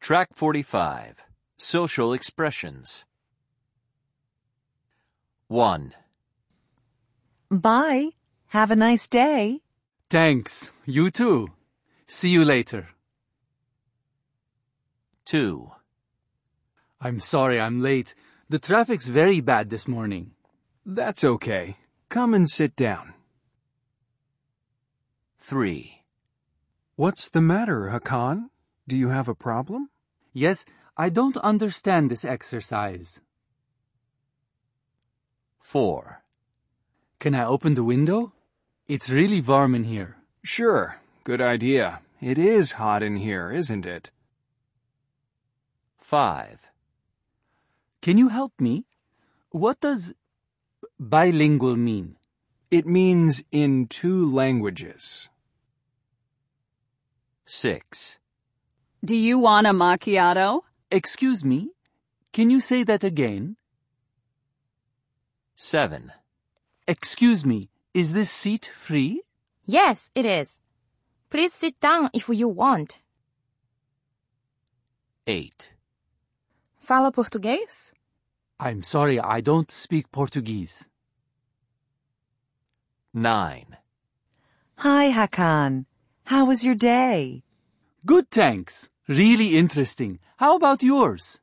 Track 45. Social expressions. 1. Bye. Have a nice day. Thanks. You too. See you later. 2. I'm sorry I'm late. The traffic's very bad this morning. That's okay. Come and sit down. 3. What's the matter, Hakan? Do you have a problem? Yes, I don't understand this exercise. 4. Can I open the window? It's really warm in here. Sure. Good idea. It is hot in here, isn't it? 5. Can you help me? What does bilingual mean? It means in 2 languages. 6. Do you want a macchiato? Excuse me? Can you say that again? 7. Excuse me, is this seat free? Yes, it is. Please sit down if you want. 8. Fala português? I'm sorry, I don't speak Portuguese. 9. Hi, Hakan. How was your day? Good, thanks. Really interesting. How about yours?